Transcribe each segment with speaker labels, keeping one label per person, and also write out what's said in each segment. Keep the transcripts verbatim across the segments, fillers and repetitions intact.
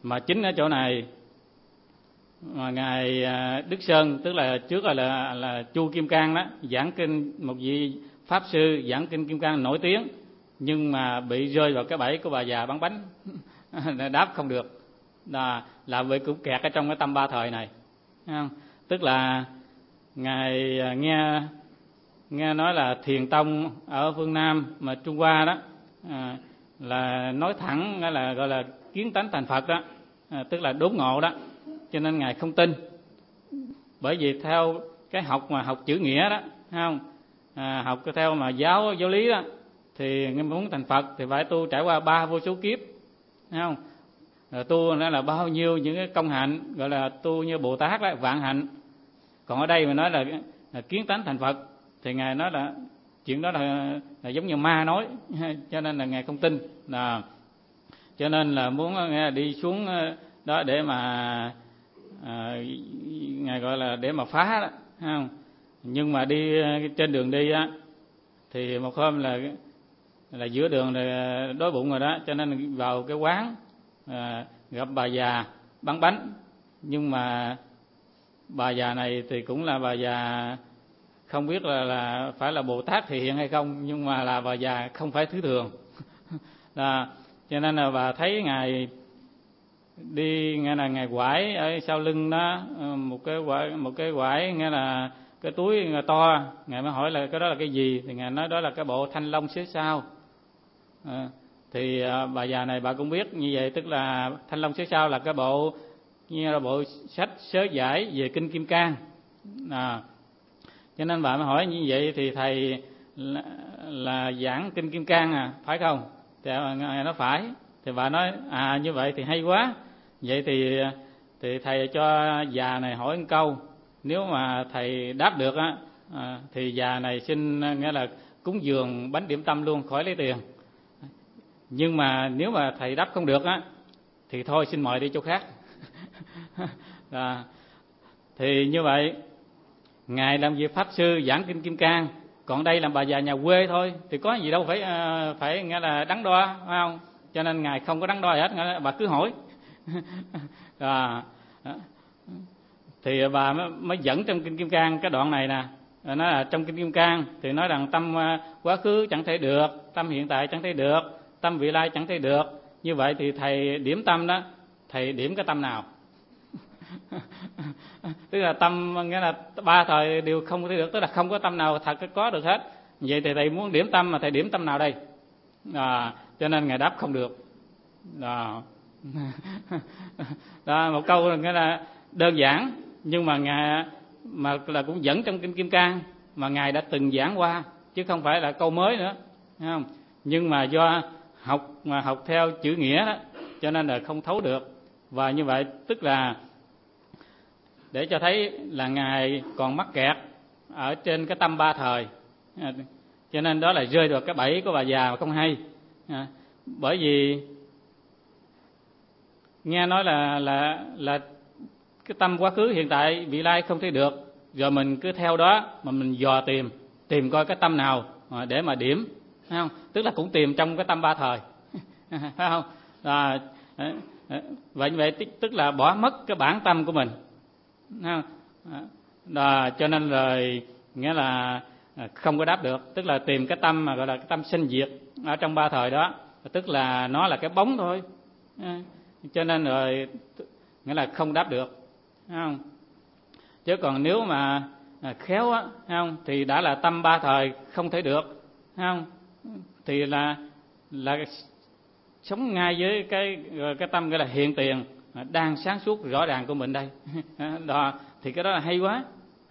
Speaker 1: Mà chính ở chỗ này mà ngài Đức Sơn, tức là trước là là, là Chu Kim Cang đó, giảng kinh, một vị pháp sư giảng kinh Kim Cang nổi tiếng, nhưng mà bị rơi vào cái bẫy của bà già bán bánh đáp không được, là là bị cũng kẹt ở trong cái tâm ba thời này, không? Tức là ngài nghe nghe nói là Thiền Tông ở phương Nam mà Trung Hoa đó, à, là nói thẳng là gọi là kiến tánh thành Phật đó, à, tức là đốn ngộ đó, cho nên ngài không tin. Bởi vì theo cái học mà học chữ nghĩa đó, không, à, học theo mà giáo giáo lý đó, thì muốn thành Phật thì phải tu trải qua ba vô số kiếp, không? Rồi tu nó là bao nhiêu những cái công hạnh, gọi là tu như Bồ Tát đó, vạn hạnh. Còn ở đây mà nói là, là kiến tánh thành Phật thì ngài nói là chuyện đó là, là giống như ma nói, cho nên là ngài không tin. Là cho nên là muốn nghe đi xuống đó để mà à, ngài gọi là để mà phá đó, không? Nhưng mà đi trên đường đi á thì một hôm là là giữa đường là đói bụng rồi đó, cho nên vào cái quán à, gặp bà già bán bánh. Nhưng mà bà già này thì cũng là bà già không biết là, là phải là Bồ Tát thể hiện hay không, nhưng mà là bà già không phải thứ thường. Là, cho nên là bà thấy ngài đi, nghe là ngài quải ở sau lưng đó một cái quải, một cái quải nghe là cái túi to. Ngài mới hỏi là cái đó là cái gì, thì ngài nói đó là cái bộ Thanh Long Xế Sao. À, thì à, bà già này bà cũng biết như vậy, tức là Thanh Long Xế Sao là cái bộ như là bộ sách sớ giải về kinh Kim Cang. À, cho nên bà mới hỏi như vậy thì thầy là, là giảng kinh Kim Cang à, phải không? Thì ngài nói phải. Thì bà nói à như vậy thì hay quá. Vậy thì thì thầy cho già này hỏi một câu, nếu mà thầy đáp được á à, thì già này xin nghĩa là cúng dường bánh điểm tâm luôn, khỏi lấy tiền. Nhưng mà nếu mà thầy đáp không được á thì thôi xin mời đi chỗ khác. À, thì như vậy ngài làm việc pháp sư giảng kinh Kim Cang, còn đây là bà già nhà quê thôi, thì có gì đâu phải phải nghĩa là đắn đo, phải không? Cho nên ngài không có đắn đo gì hết, nghĩa là bà cứ hỏi. À, thì bà mới, mới dẫn trong kinh Kim Cang cái đoạn này nè, nói là trong kinh Kim Cang thì nói rằng tâm quá khứ chẳng thể được, tâm hiện tại chẳng thể được, tâm vị lai chẳng thể được. Như vậy thì thầy điểm tâm đó, thầy điểm cái tâm nào? Tức là tâm nghĩa là ba thời đều không thể được, tức là không có tâm nào thật có được hết. Vậy thì thầy muốn điểm tâm mà thầy điểm tâm nào đây? À, cho nên ngài đáp không được. Đó. Đó, một câu nghĩa là đơn giản, nhưng mà ngài mà là cũng dẫn trong kinh Kim Cang mà ngài đã từng giảng qua, chứ không phải là câu mới nữa, thấy không? Nhưng mà do học mà học theo chữ nghĩa đó, cho nên là không thấu được. Và như vậy tức là để cho thấy là ngài còn mắc kẹt ở trên cái tâm ba thời, cho nên đó là rơi vào cái bẫy của bà già mà không hay. À, bởi vì nghe nói là là là cái tâm quá khứ hiện tại vị lai không thấy được, rồi mình cứ theo đó mà mình dò tìm tìm coi cái tâm nào để mà điểm, phải không? Tức là cũng tìm trong cái tâm ba thời, phải không? À, vậy như vậy tức là bỏ mất cái bản tâm của mình, phải không? À, cho nên rồi nghĩa là không có đáp được, tức là tìm cái tâm mà gọi là cái tâm sinh diệt ở trong ba thời đó, tức là nó là cái bóng thôi, cho nên rồi nghĩa là không đáp được, thấy không? Chứ còn nếu mà khéo á, thấy không, thì đã là tâm ba thời không thể được, thấy không? Thì là là sống ngay với cái cái tâm gọi là hiện tiền đang sáng suốt rõ ràng của mình đây. Đó, thì cái đó là hay quá.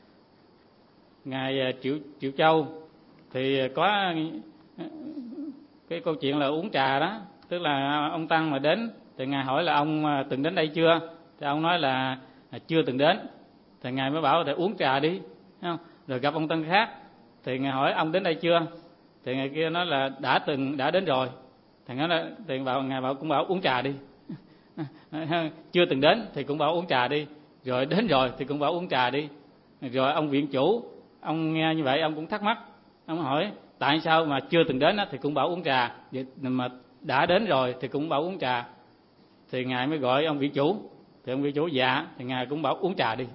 Speaker 1: Ngài Triệu Triệu Châu thì có cái câu chuyện là uống trà đó, tức là ông tăng mà đến thì ngài hỏi là ông từng đến đây chưa, thì ông nói là chưa từng đến, thì ngài mới bảo để uống trà đi, không? Rồi gặp ông tăng khác thì ngài hỏi ông đến đây chưa, thì ngài kia nói là đã từng đã đến rồi, thì ngài nói thì bảo ngài bảo cũng bảo uống trà đi. Chưa từng đến thì cũng bảo uống trà đi, rồi đến rồi thì cũng bảo uống trà đi. Rồi ông viện chủ ông nghe như vậy ông cũng thắc mắc, ông hỏi tại sao mà chưa từng đến thì cũng bảo uống trà, vậy mà đã đến rồi thì cũng bảo uống trà. thì ngài mới gọi ông viện chủ. Thì ông viện chủ dạ, thì ngài cũng bảo uống trà đi.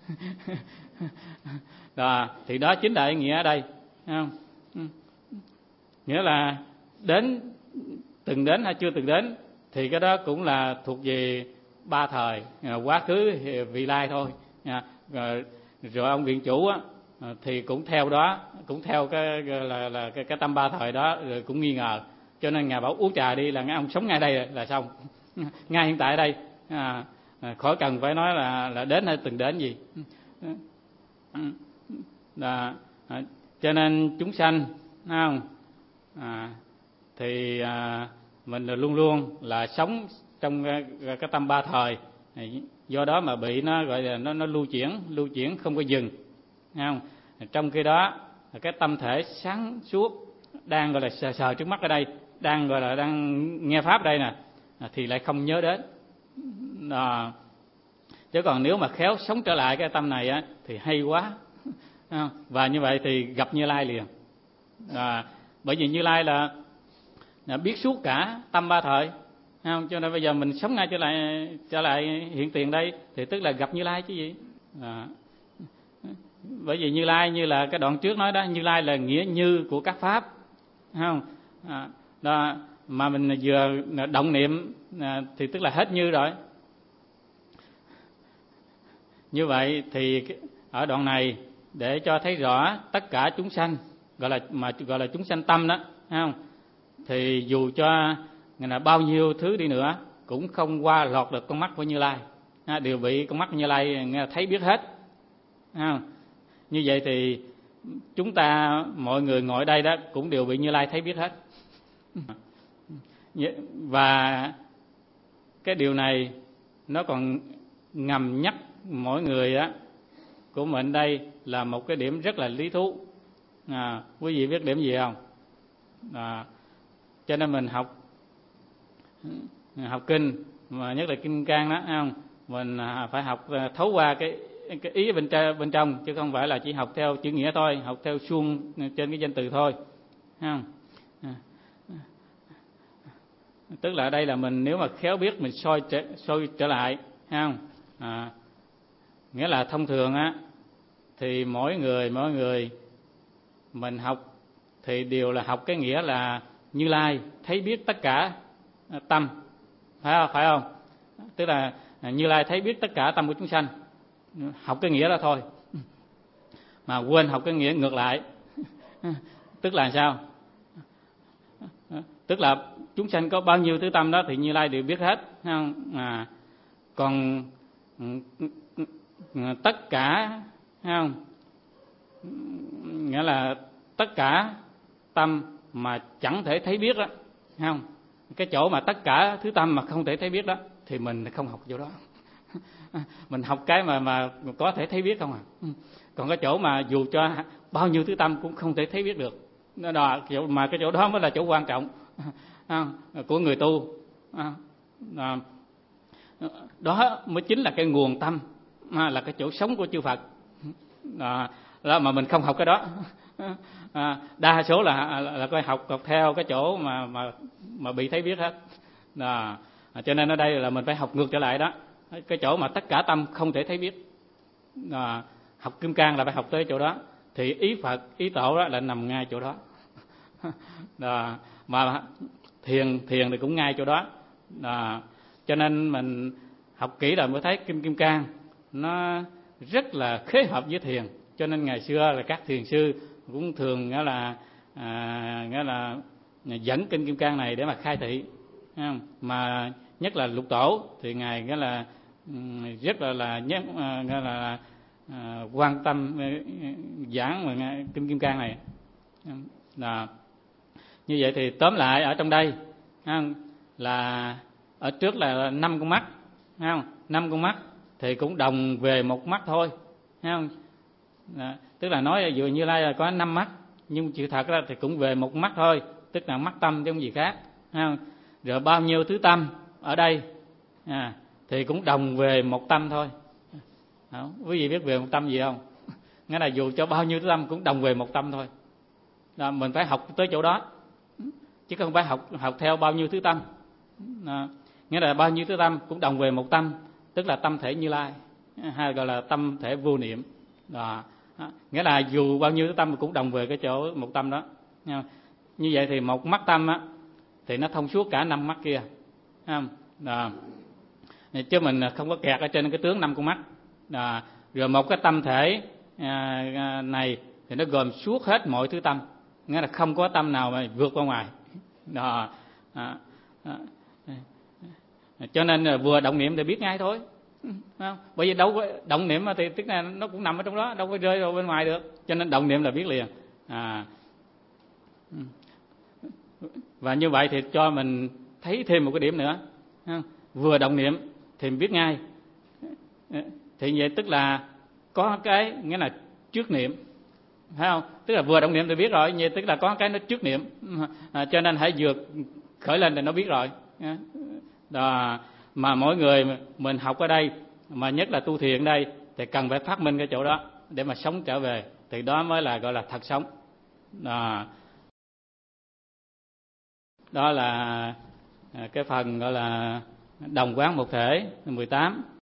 Speaker 1: Đó, thì đó chính là ý nghĩa ở đây, không? Nghĩa là đến, từng đến hay chưa từng đến thì cái đó cũng là thuộc về ba thời, quá khứ, vị lai thôi. Rồi, rồi ông viện chủ á, thì cũng theo đó, cũng theo cái là, là cái, cái tâm ba thời đó, rồi cũng nghi ngờ, cho nên ngài bảo uống trà đi, là ông sống ngay đây là xong, ngay hiện tại đây, à, khỏi cần phải nói là là đến hay từng đến gì. Đó, cho nên chúng sanh, không? À, thì à, mình luôn luôn là sống trong cái, cái tâm ba thời, do đó mà bị nó gọi là nó nó lưu chuyển, lưu chuyển không có dừng, không? Trong khi đó cái tâm thể sáng suốt đang gọi là sờ sờ trước mắt ở đây, đang gọi là đang nghe pháp đây nè, thì lại không nhớ đến. Đó. Chứ còn nếu mà khéo sống trở lại cái tâm này á thì hay quá. Và như vậy thì gặp Như Lai liền. À, bởi vì Như Lai là, là biết suốt cả tâm ba thời, không? Cho nên bây giờ mình sống ngay trở lại trở lại hiện tiền đây thì tức là gặp Như Lai chứ gì. À, bởi vì Như Lai như là cái đoạn trước nói đó, Như Lai là nghĩa như của các pháp, không? À, đó, mà mình vừa động niệm à, thì tức là hết như rồi. Như vậy thì ở đoạn này để cho thấy rõ tất cả chúng sanh, gọi là mà gọi là chúng sanh tâm đó, không? Thì dù cho là bao nhiêu thứ đi nữa cũng không qua lọt được con mắt của Như Lai, à, đều bị con mắt của Như Lai thấy biết hết, không? Như vậy thì chúng ta mọi người ngồi đây đó cũng đều bị Như Lai thấy biết hết. Và cái điều này nó còn ngầm nhắc mỗi người á của mình đây là một cái điểm rất là lý thú. À, quý vị biết điểm gì không? À, cho nên mình học học kinh, mà nhất là Kim Cang đó, không? Mình phải học thấu qua cái cái ý bên trong, bên trong chứ không phải là chỉ học theo chữ nghĩa thôi, học theo suông trên cái danh từ thôi, không? À, tức là ở đây là mình nếu mà khéo biết mình soi trở, soi trở lại, không? À, nghĩa là thông thường á thì mỗi người mỗi người mình học thì đều là học cái nghĩa là Như Lai thấy biết tất cả tâm, phải không? Phải không? Tức là Như Lai thấy biết tất cả tâm của chúng sanh, học cái nghĩa đó thôi mà quên học cái nghĩa ngược lại. Tức là sao? Tức là chúng sanh có bao nhiêu thứ tâm đó thì Như Lai đều biết hết, không? À, còn tất cả, không? Nghĩa là tất cả tâm mà chẳng thể thấy biết đó, không? Cái chỗ mà tất cả thứ tâm mà không thể thấy biết đó thì mình không học chỗ đó. Mình học cái mà mà có thể thấy biết không à. Còn cái chỗ mà dù cho bao nhiêu thứ tâm cũng không thể thấy biết được, đó, mà cái chỗ đó mới là chỗ quan trọng của người tu. Đó mới chính là cái nguồn tâm, là cái chỗ sống của chư Phật. Đó, đó mà mình không học cái đó. À, đa số là là, là coi học học theo cái chỗ mà mà mà bị thấy biết hết. Đó, à, cho nên ở đây là mình phải học ngược trở lại đó, cái chỗ mà tất cả tâm không thể thấy biết. Đó, học Kim Cang là phải học tới chỗ đó, thì ý Phật ý Tổ đó là nằm ngay chỗ đó. Đó, mà thiền thiền thì cũng ngay chỗ đó. Đó, cho nên mình học kỹ rồi mới thấy Kim Kim Cang nó rất là khế hợp với thiền. Cho nên ngày xưa là các thiền sư cũng thường nghĩa là à, nghĩa là dẫn kinh Kim Cang này để mà khai thị, không? Mà nhất là Lục Tổ thì ngài nghĩa là rất là là nhất nghĩa là à, quan tâm giảng mà kinh Kim Cang này. Là như vậy thì tóm lại ở trong đây, không? Là ở trước là năm con mắt, không? Năm con mắt thì cũng đồng về một mắt thôi, không? Đó, tức là nói dụ Như Lai là có năm mắt, nhưng sự thật ra thì cũng về một mắt thôi, tức là mắt tâm chứ không gì khác, không? Rồi bao nhiêu thứ tâm ở đây à, thì cũng đồng về một tâm thôi. Đó, quý vị biết về một tâm gì không? Nghĩa là dù cho bao nhiêu thứ tâm cũng đồng về một tâm thôi. Đó, mình phải học tới chỗ đó chứ không phải học học theo bao nhiêu thứ tâm. Đó, nghĩa là bao nhiêu thứ tâm cũng đồng về một tâm, tức là tâm thể Như Lai, hay gọi là tâm thể vô niệm. Đó. Nghĩa là dù bao nhiêu thứ tâm cũng đồng về cái chỗ một tâm đó. Như vậy thì một mắt tâm á, thì nó thông suốt cả năm mắt kia. Đó. Chứ mình không có kẹt ở trên cái tướng năm con mắt. Đó. Rồi một cái tâm thể này thì nó gồm suốt hết mọi thứ tâm, nghĩa là không có tâm nào mà vượt qua ngoài. Đó. Đó. Đó. Cho nên là vừa động niệm thì biết ngay thôi, không? Bởi vì đâu có động niệm thì tức là nó cũng nằm ở trong đó, đâu có rơi vào bên ngoài được. Cho nên động niệm là biết liền. À. Và như vậy thì cho mình thấy thêm một cái điểm nữa, không? Vừa động niệm thì biết ngay. Thì vậy tức là có cái nghĩa là trước niệm, phải không? Tức là vừa động niệm thì biết rồi, vậy tức là có cái nó trước niệm. À, cho nên hãy vừa khởi lên thì nó biết rồi. Đó. Mà mỗi người mình học ở đây, mà nhất là tu thiền đây, thì cần phải phát minh cái chỗ đó để mà sống trở về, thì đó mới là gọi là thật sống. Đó, đó là cái phần gọi là đồng quán một thể mười tám.